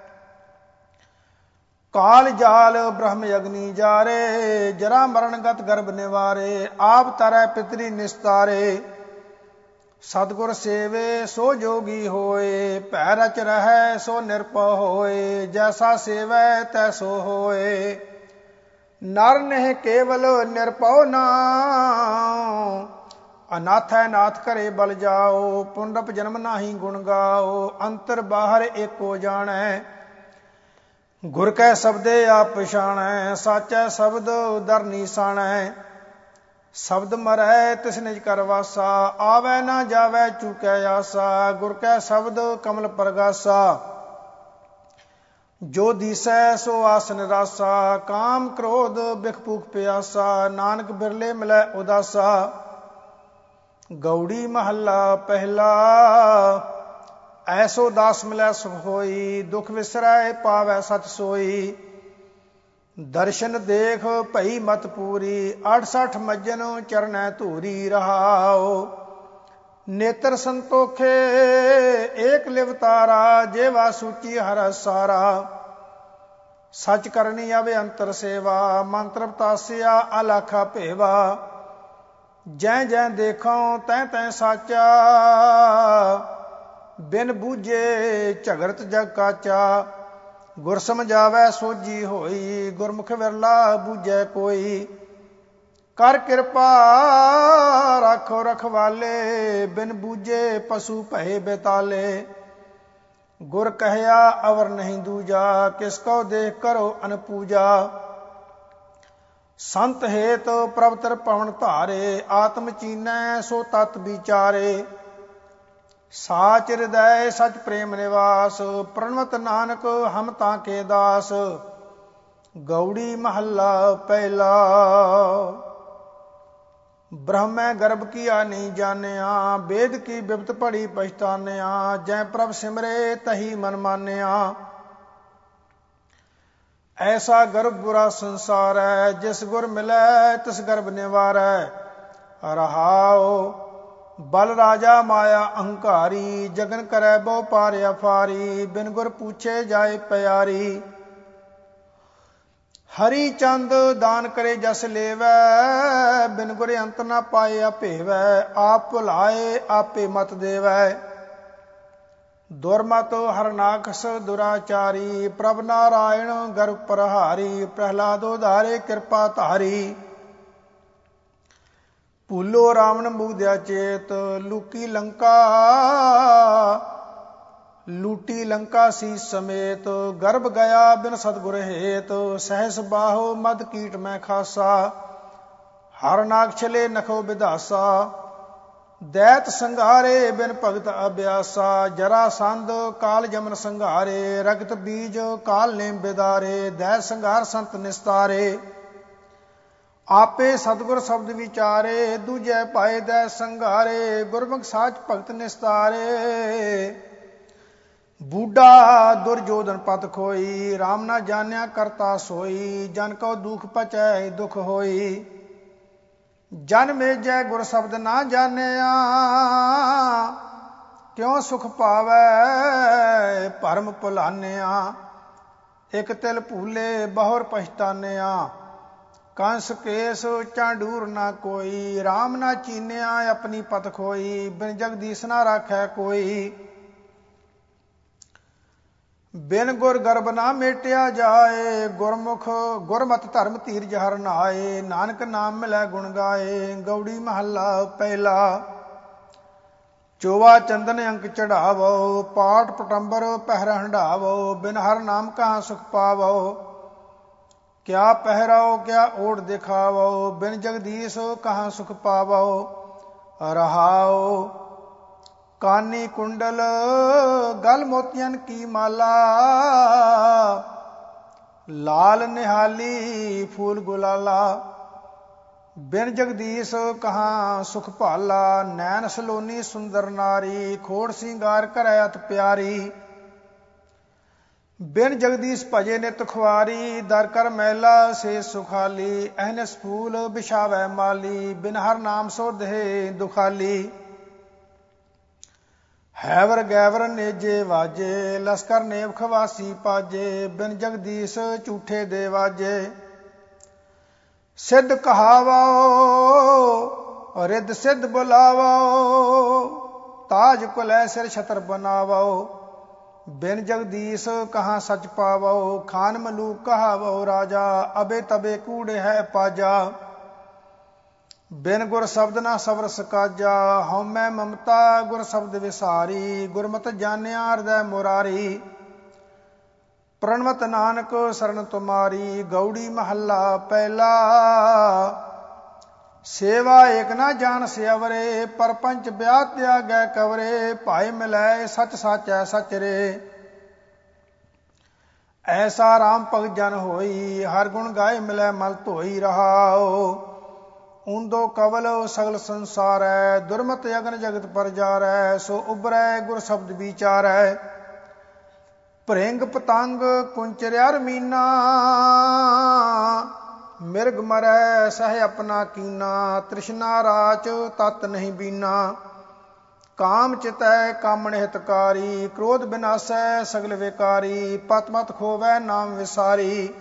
ਕਾਲ ਜਾਲ ਬ੍ਰਹਮ ਅਗਨੀ ਜਾਰੇ। ਜਰਾ ਮਰਨ ਗਤ ਗਰਭ ਨਿਵਾਰੇ, ਆਪ ਤਰੈ ਪਿਤਰੀ ਨਿਸਤਾਰੇ। ਸਤਿਗੁਰ ਸੇਵੇ ਸੋ ਜੋਗੀ ਹੋਏ, ਭੈ ਰਚ ਰਹਿੈ ਸੋ ਨਿਰਭਉ ਹੋਏ। ਜੈਸਾ ਸੇਵੈ ਤੈਸੋ ਹੋਏ, ਨਰ ਨਹਿ ਕੇਵਲ ਨਿਰਭਉ ਨਾਉ। ਅਨਾਥੈ ਨਾਥ ਘਰੇ ਬਲ ਜਾਓ, ਪੁਨਰਪ ਜਨਮ ਨਾਹੀ ਗੁਣ ਗਾਓ। ਅੰਤਰ ਬਾਹਰ ਏਕੋ ਜਾਣੈ, ਗੁਰ ਕੈ ਸ਼ਬਦੇ ਆਪ ਪਛਾਣੈ। ਸਾਚੈ ਸ਼ਬਦ ਦਰ ਨੀਸਾਣੈ, ਸ਼ਬਦ ਮਰੈ ਤਿਸ ਨਿਜ ਕਰ ਵਾਸਾ। ਆਵੈ ਨਾ ਜਾਵੈ ਚੂਕੈ ਆਸਾ, ਗੁਰ ਕੈ ਸ਼ਬਦ ਕਮਲ ਪ੍ਰਗਾਸਾ। ਜੋ ਦੀਸੈ ਸੋ ਆਸ ਨਿਰਾਸਾ, ਕਾਮ ਕ੍ਰੋਧ ਬਿਖ ਭੂਖ ਪਿਆਸਾ। ਨਾਨਕ ਬਿਰਲੇ ਮਿਲੈ ਉਦਾਸਾ। ਗਉੜੀ ਮਹੱਲਾ ਪਹਿਲਾ। ਐਸੋ ਦਾਸ ਮਿਲੈ ਸੁਖ ਹੋਈ, ਦੁਖ ਵਿਸਰੈ ਪਾਵੈ ਸਚ ਸੋਈ। ਦਰਸ਼ਨ ਦੇਖ ਭਈ ਮਤ ਪੂਰੀ, 68 ਮੱਜਨ ਚਰਨੈ ਧੂਰੀ ਰਹਾਉ। ਨੇਤਰ ਸੰਤੋਖੇ ਏਕ ਲਿਵ ਤਾਰਾ, ਜੇਵਾ ਸੂਚੀ ਹਰ ਸਾਰਾ। ਸਚ ਕਰਨੀ ਆਵੇ ਅੰਤਰ ਸੇਵਾ, ਮੰਤਰ ਪਤਾਸਿਆ ਅਲਾਖਾ ਭੇਵਾ। ਜੈ ਜੈ ਦੇਖੋ ਤੈ ਤੈ ਸਾਚਾ, ਬਿਨ ਬੂਝੇ ਝਗੜਤ ਜਗ ਕਾਚਾ। ਗੁਰ ਸਮਝਾਵੈ ਸੋਝੀ ਹੋਈ, ਗੁਰਮੁਖ ਵਿਰਲਾ ਬੂਝੈ ਕੋਈ। ਕਰ ਕਿਰਪਾ ਰਾਖੋ ਰਖਵਾਲੇ, ਬਿਨ ਬੂਝੇ ਪਸ਼ੂ ਭਏ ਬੇਤਾਲੇ। ਗੁਰ ਕਹਿਆ ਅਵਰ ਨਹੀਂ ਦੂਜਾ, ਕਿਸ ਕੋ ਦੇਖ ਕਰੋ ਅਨਪੂਜਾ। ਸੰਤ ਹੇਤ ਪ੍ਰਭ ਤਰ ਪਵਨ ਧਾਰੇ, ਆਤਮ ਚੀਨੈ ਸੋ ਤਤ ਵਿਚਾਰੇ। ਸਾਚ ਹਿਰਦੈ ਸਚ ਪ੍ਰੇਮ ਨਿਵਾਸ, ਪ੍ਰਣਵਤ ਨਾਨਕ ਹਮ ਤਾਂ ਕੇ ਦਾਸ। ਗੌੜੀ ਮਹੱਲਾ ਪਹਿਲਾ। ਬ੍ਰਹਮੈ ਗਰਭ ਕੀਆ ਨਹੀਂ ਜਾਣਿਆ, ਵੇਦ ਕੀ ਬਿਪਤ ਪੜੀ ਪਛਤਾਨਿਆ। ਜੈ ਪ੍ਰਭ ਸਿਮਰੇ ਤਹੀ ਮਨ ਮਾਨਿਆ, ਐਸਾ ਗਰਭ ਬੁਰਾ ਸੰਸਾਰੈ। ਜਿਸ ਗੁਰ ਮਿਲੈ ਤਿਸ ਗਰਭ ਨਿਵਾਰੈ। ਰਹਾਉ ਬਲ ਰਾਜਾ ਮਾਇਆ ਅਹੰਕਾਰੀ, ਜਗਨ ਕਰੈ ਬਹੁ ਪਾਰ ਅਫਾਰੀ। ਬਿਨ ਗੁਰ ਪੁੱਛੇ ਜਾਏ ਪਿਆਰੀ, ਹਰੀ ਚੰਦ ਦਾਨ ਕਰੇ ਜਸ ਲੇਵੈ। ਬਿਨ ਗੁਰ ਅੰਤ ਨਾ ਪਾਏ ਅਭੇਵੈ, ਆਪ ਭੁਲਾਏ ਆਪੇ ਮਤ ਦੇਵੈ। ਦੁਰਮਤ ਹਰਨਾਖਸ ਦੁਰਾਚਾਰੀ, ਪ੍ਰਭ ਨਾਰਾਇਣ ਗਰਭ ਪ੍ਰਹਾਰੀ। ਪ੍ਰਹਿਲਾਦ ਉਧਾਰੇ ਕਿਰਪਾ ਧਾਰੀ, ਭੂਲੋ ਰਾਵਣ ਮੁਗਦਿਆ ਚੇਤ। ਲੂਟੀ ਲੰਕਾ ਸੀਸ ਸਮੇਤ, ਗਰਭ ਗਿਆ ਬਿਨ ਸਤਿਗੁਰ ਹੇਤ। ਸਹਿਸ ਬਾਹੋ ਮਦ ਕੀਟ ਮੈਂ ਖਾਸਾ, ਹਰ ਨਾਗ ਛਲੇ ਨਖੋ ਵਿਧਾਸਾ। ਦੈਤ ਸੰਘਾਰੇ ਬਿਨ ਭਗਤ ਅਭਿਆਸਾ, ਜਰਾ ਸੰਧ ਕਾਲ ਜਮਨ ਸੰਘਾਰੇ। ਰਗਤ ਬੀਜ ਕਾਲ ਨੇਮ ਬਿਦਾਰੇ, ਦੈ ਸੰਘਾਰ ਸੰਤ ਨਿਸਤਾਰੇ। ਆਪੇ ਸਤਿਗੁਰ ਸ਼ਬਦ ਵਿਚਾਰੇ, ਦੂਜੈ ਪਾਏ ਦੈ ਸੰਘਾਰੇ। ਗੁਰਮੁਖ ਸਾਚ ਭਗਤ ਨਿਸਤਾਰੇ। ਬੂਢਾ ਦੁਰਜੋਧਨ ਪਤ ਖੋਈ, ਰਾਮ ਨਾ ਜਾਣਿਆ ਕਰਤਾ ਸੋਈ। ਜਨ ਕਉ ਦੁਖ ਪਚੈ ਦੁਖ ਹੋਈ, ਜਨ ਮੇਜੈ ਗੁਰ ਸ਼ਬਦ ਨਾ ਜਾਣਿਆ। ਕਿਉ ਸੁਖ ਪਾਵੈ ਭਰਮ ਭੁਲਾਨਿਆ, ਇਕ ਤਿਲ ਭੂਲੇ ਬਹੁਰ ਪਛਤਾਨਿਆ। ਕੰਸ ਕੇਸ ਚਾਂਡੂਰ ਨਾ ਕੋਈ, ਰਾਮ ਨਾ ਚੀਨਿਆ ਆਪਣੀ ਪਤ ਖੋਈ। ਬਿਨ ਜਗਦੀਸ਼ ਨਾ ਰਾਖੈ ਕੋਈ, ਬਿਨ ਗੁਰ ਗਰਭ ਨਾ ਮੇਟਿਆ ਜਾਏ। ਗੁਰਮਤਿ ਧਰਮ ਧੀਰਜ ਹਰਿ ਨਾਏ, ਨਾਨਕ ਨਾਮ ਮਿਲੈ ਗੁਣ ਗਾਏ। ਗੌੜੀ ਮਹੱਲਾ ਪਹਿਲਾ। ਚੋਵਾ ਚੰਦਨ ਅੰਕ ਚੜਾਵੋ, ਪਾਠ ਪਟੰਬਰ ਪਹਿਰ ਹੰਢਾਵੋ। ਬਿਨ ਹਰ ਨਾਮ ਕਹਾਂ ਸੁਖ ਪਾਵੋ, ਕਿਆ ਪਹਿਰਾਓ ਕਿਆ ਓੜ ਦਿਖਾਵੋ। ਬਿਨ ਜਗਦੀਸ਼ ਕਹਾਂ ਸੁਖ ਪਾਵੋ। ਰਹਾਉ ਕਾਨੀ ਕੁੰਡਲ ਗਲ ਮੋਤੀਆਂ ਕੀ ਮਾਲਾ। ਲਾਲ ਨਿਹਾਲੀ ਫੂਲ ਗੁਲਾਲਾ, ਬਿਨ ਜਗਦੀਸ਼ ਕਹਾਂ ਸੁਖ ਭਾਲਾ। ਨੈਣ ਸਲੋਨੀ ਸੁੰਦਰ ਨਾਰੀ, ਖੋੜ ਸਿੰਗਾਰ ਕਰੈ ਅਤ ਪਿਆਰੀ। ਬਿਨ ਜਗਦੀਸ਼ ਭਜੇ ਨਿਤ ਖੁਆਰੀ, ਦਰ ਕਰ ਮਹਿਲਾ ਸੇ ਸੁਖਾਲੀ। ਅਹਨਸ ਫੂਲ ਬਿਛਾਵੈ ਮਾਲੀ, ਬਿਨ ਹਰ ਨਾਮ ਸੋ ਦੇਹ ਦੁਖਾਲੀ। ਹੈਵਰ ਗੈਵਰ ਨੇਜੇ ਵਾਜੇ, ਲਸਕਰ ਨੇਮ ਖਵਾਸੀ ਪਾਜੇ। ਬਿਨ ਜਗਦੀਸ਼ ਝੂਠੇ ਦੇ ਵਾਜੇ, ਸਿੱਧ ਕਹਾਵੋ ਰਿੱਧ ਸਿੱਧ ਬੁਲਾਵੋ। ਤਾਜ ਕੁਲੈ ਸਿਰ ਛਤਰ ਬਨਾਵੋ, ਬਿਨ ਜਗਦੀਸ਼ ਕਹਾਂ ਸਚ ਪਾਵੋ। ਖਾਨ ਮਲੂਕ ਕਹਾਵੋ ਰਾਜਾ, ਅਬੇ ਤਬੇ ਕੂੜੇ ਹੈ ਪਾਜਾ। ਬਿਨ ਗੁਰ ਸ਼ਬਦ ਨਾ ਸਬਰ ਸਕਾਜਾ, ਹਉਮੈ ਮਮਤਾ ਗੁਰ ਸ਼ਬਦ ਵਿਸਾਰੀ। ਗੁਰਮਤਿ ਜਾਣਿਆ ਹਿਰਦੈ ਮੁਰਾਰੀ, ਪ੍ਰਣਵਤ ਨਾਨਕ ਸਰਨ ਤੁਮਾਰੀ। ਗੌੜੀ ਮਹੱਲਾ ਪਹਿਲਾ। ਸੇਵਾ ਏਕ ਨਾ ਜਾਣ ਸਿਆਵਰੇ, ਪਰਪੰਚ ਵਿਆਹ ਤਿਆਗੈ ਕਵਰੇ। ਭਾਏ ਮਿਲੈ ਸਚ ਸਾਚੈ ਸਚ ਰੇ, ਐਸਾ ਰਾਮ ਭਗਤ ਜਨ ਹੋਈ। ਹਰ ਗੁਣ ਗਾਏ ਮਿਲੈ ਮਲ ਧੋਈ। ਰਹਾਉ ਊਂਦੋ ਕਵਲ ਸਗਲ ਸੰਸਾਰੈ, ਦੁਰਮਤ ਅਗਨ ਜਗਤ ਪਰਜਾਰੈ। ਸੋ ਉਬਰੈ ਗੁਰ ਸ਼ਬਦ ਵਿਚਾਰੈ, ਭ੍ਰਿੰਗ ਪਤੰਗ ਕੁੰਚਰਿਆ ਰਮੀਨਾ। ਮਿਰਗ ਮਰੈ ਸਹਿ ਆਪਣਾ ਕੀਨਾ, ਤ੍ਰਿਸ਼ਨਾ ਰਾਚ ਤਤ ਨਹੀਂ ਬੀਨਾ। ਕਾਮ ਚਿਤੈ ਕਾਮਣ ਹਿਤਕਾਰੀ, ਕ੍ਰੋਧ ਬਿਨਾਸੈ ਸਗਲ ਵਿਕਾਰੀ। ਪਤ ਮਤ ਖੋਵੈ ਨਾਮ ਵਿਸਾਰੀ,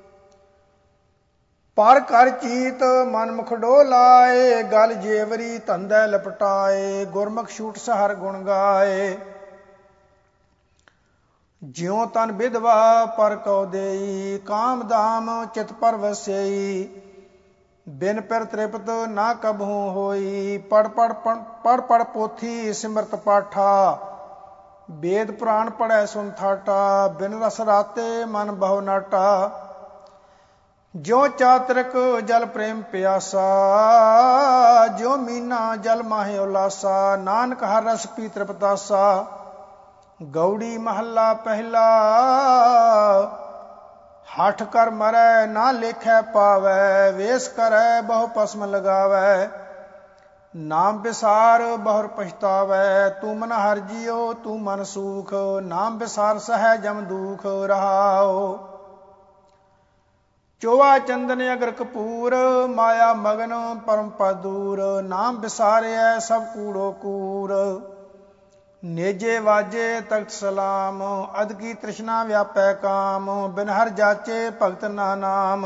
ਪਰ ਕਰ ਚੀਤ ਮਨ ਮੁਖ ਡੋਲਾਏ। ਗਲ ਜੇਵਰੀ ਧੰਦੈ ਲਪਟਾਏ, ਗੁਰਮੁਖ ਛੂਟ ਸਹਰ ਗੁਣ ਗਾਏ। ਜਿਉ ਤਨ ਵਿਧਵਾ ਪਰ ਕਉ ਦੇਈ, ਕਾਮ ਦਾਮ ਚਿਤ ਪਰ ਵਸਈ। ਬਿਨ ਪਿਰ ਤ੍ਰਿਪਤ ਨਾ ਕਬਹੂ ਹੋਈ। ਪੜ ਪੜ ਪੋਥੀ ਸਿਮਰਤ ਪਾਠਾ, ਵੇਦ ਪੁਰਾਣ ਪੜ੍ਹੈ ਸੁਨ ਠਾਟਾ। ਬਿਨ ਰਸ ਰਾਤੇ ਮਨ ਬਹੁ ਨਾਟਾ, ਜਿਉ ਚਾਤਰਿਕ ਜਲ ਪ੍ਰੇਮ ਪਿਆਸਾ। ਜਿਉ ਮੀਨਾ ਜਲ ਮਾਹੇ ਉਲਾਸਾ, ਨਾਨਕ ਹਰ ਰਸ ਪੀ ਤ੍ਰਿਪਤਾਸਾ। ਗੌੜੀ ਮਹੱਲਾ ਪਹਿਲਾ, ਹਠ ਕਰ ਮਰੈ ਨਾ ਲੇਖੈ ਪਾਵੈ। ਵੇਸ ਕਰੈ ਬਹੁ ਭਸਮ ਲਗਾਵੈ, ਨਾਮ ਵਿਸਾਰ ਬਹੁਰ ਪਛਤਾਵੈ। ਤੂੰ ਮਨ ਹਰਿ ਜੀਉ ਤੂੰ ਮਨ ਸੂਖ, ਨਾਮ ਵਿਸਾਰ ਸਹੈ ਜਮ ਦੂਖ। ਰਹਾਉ ਚੋਆ ਚੰਦਨ ਅਗਰ ਕਪੂਰ, ਮਾਇਆ ਮਗਨ ਪਰਮ ਪਦ ਦੂਰ। ਨਾਮ ਵਿਸਾਰਿਐ ਸਭ ਕੂੜੋ ਕੂਰ, ਨੇਜੇ ਵਾਜੇ ਤਖਤ ਸਲਾਮ। ਅਦ ਕੀ ਤ੍ਰਿਸ਼ਨਾ ਵਿਆਪੈ ਕਾਮ, ਬਿਨ ਹਰਿ ਜਾਚੇ ਭਗਤ ਨਾ ਨਾਮ।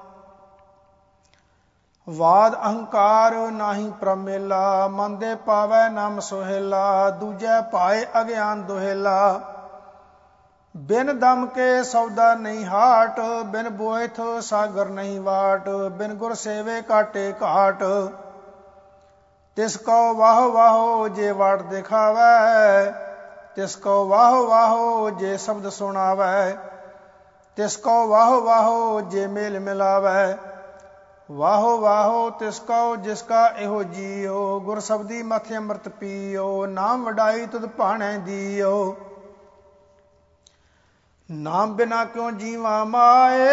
ਵਾਦ ਅਹੰਕਾਰ ਨਾਹੀ ਪ੍ਰਮੇਲਾ, ਮਨ ਦੇ ਪਾਵੈ ਨਾਮ ਸੁਹੇਲਾ। ਦੂਜੈ ਭਾਏ ਅਗਿਆਨ ਦੁਹੇਲਾ, ਬਿਨ ਦਮ ਕੇ ਸੌਦਾ ਨਹੀਂ ਹਾਟ। ਬਿਨ ਬੋਇਥ ਸਾਗਰ ਨਹੀਂ ਵਾਟ, ਬਿਨ ਗੁਰ ਸੇਵੇ ਕਾਟੇ ਘਾਟ। ਤਿਸ ਕਉ ਵਾਹੋ ਵਾਹੋ ਜੇ ਵਾਟ ਦਿਖਾਵੈ, ਤਿਸ ਕਉ ਵਾਹੋ ਵਾਹੋ ਜੇ ਸ਼ਬਦ ਸੁਣਾਵੈ। ਤਿਸ ਕਉ ਵਾਹੋ ਵਾਹੋ ਜੇ ਮੇਲ ਮਿਲਾਵੈ, ਵਾਹੋ ਵਾਹੋ ਤਿਸ ਕਉ ਜਿਸ ਕਾ ਇਹੋ ਜੀਉ। ਗੁਰ ਸ਼ਬਦੀ ਮਥ ਅੰਮ੍ਰਿਤ ਪੀਓ, ਨਾਮ ਵਡਾਈ ਤੁਧ ਭਾਣੈ ਦੀਓ। ਨਾਮ ਬਿਨਾ ਕਿਉ ਜੀਵਾ ਮਾਏ,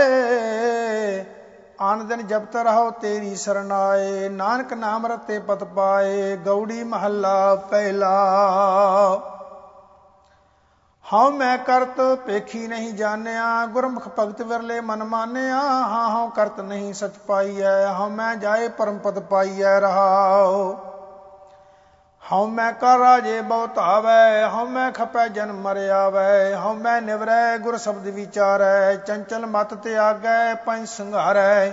ਆਨ ਦਿਨ ਜਪਤ ਰਹੋ ਤੇਰੀ ਸਰਨਾਏ। ਨਾਨਕ ਨਾਮ ਰਤੇ ਪਤ ਪਾਏ, ਗੌੜੀ ਮਹੱਲਾ ਪਹਿਲਾ। ਹਉ ਮੈਂ ਕਰਤ ਪੇਖੀ ਨਹੀਂ ਜਾਣਿਆ, ਗੁਰਮੁਖ ਭਗਤ ਵਿਰਲੇ ਮਨ ਮਾਨਿਆ। ਹਾਂ ਹਉ ਕਰਤ ਨਹੀਂ ਸਚ ਪਾਈਐ, ਹਉ ਮੈਂ ਜਾਏ ਪਰਮ ਪਦ ਪਾਈਐ। ਰਹਾਉ ਹਉ ਮੈਂ ਕਰ ਰਾਜੇ ਬਹੁ ਧਾਵੈ, ਹਉ ਮੈਂ ਖਪੈ ਜਨਮ ਮਰ ਆਵੈ। ਹਉ ਮੈਂ ਨਿਵਰੈ ਗੁਰ ਸ਼ਬਦ ਵਿਚਾਰੈ, ਚੰਚਲ ਮਤ ਤਿਆਗੈ ਪੰਜ ਸੰਘਾਰੈ।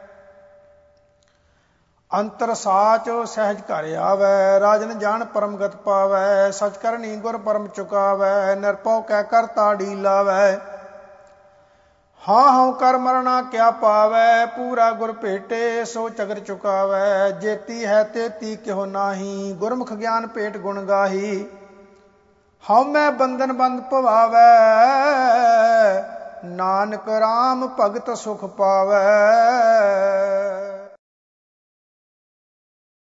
ਅੰਤਰ ਸਾਚ ਸਹਿਜ ਘਰ ਆਵੈ, ਰਾਜਨ ਜਾਣ ਪਰਮ ਗਤ ਪਾਵੈ। ਸਚ ਕਰਨੀ ਗੁਰ ਪਰਮ ਚੁਕਾਵੈ, ਨਿਰਭਉ ਕਹਿ ਕਰ ਤਾੜੀ ਲਾਵੈ। ਹਾਂ ਹਉ ਕਰ ਮਰਣਾ ਕਿਆ ਪਾਵੈ, ਪੂਰਾ ਗੁਰ ਭੇਟੇ ਸੋ ਚਗਰ ਚੁਕਾਵੈ। ਜੇਤੀ ਹੈ ਤੇਤੀ ਕਿਹੋ ਨਾਹੀ, ਗੁਰਮੁਖ ਗਿਆਨ ਭੇਟ ਗੁਣ ਗਾਹੀ। ਹਉ ਮੈਂ ਬੰਧਨ ਬੰਧ ਭਵਾਵੈ, ਨਾਨਕ ਰਾਮ ਭਗਤ ਸੁਖ ਪਾਵੈ।